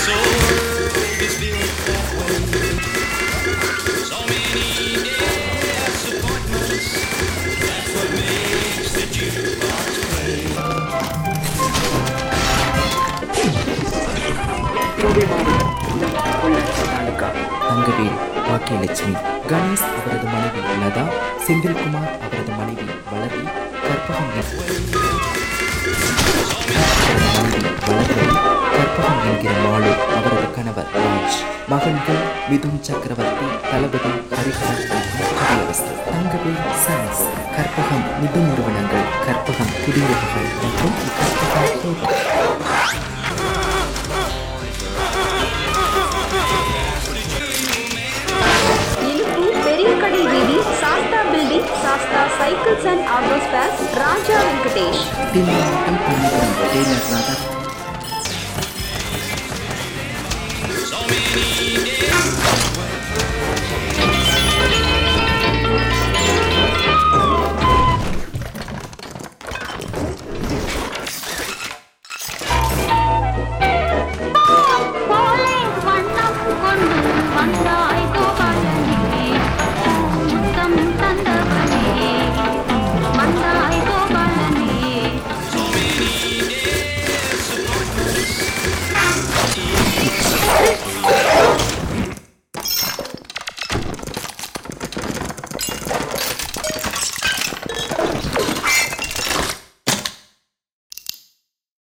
தங்கவேல் பாக்கியலட்சுமி, கணேஷ் அவரது மனைவி லதா, செந்தில்குமார் அவரது மனைவி வளரி, கற்பகம் கற்பகம் என்கிற மாலு அவரது கணவர் ராஜ், மகன்கள் மிதுன் சக்கரவர்த்தி, தளபதி ஹரிஹரன் மற்றும் கவியரசு. தங்கவேல் சன்ஸ், கற்பகம் நிதி நிறுவனங்கள், கற்பகம் குடியிருப்புகள் மற்றும் கற்பகம் பெரியகடை வீதி, Sastha building, Sastha cycles and auto spares, Raja Venkatesh. மாவட்டம் பள்ளிப்புறம் டெய்லர் ராதா.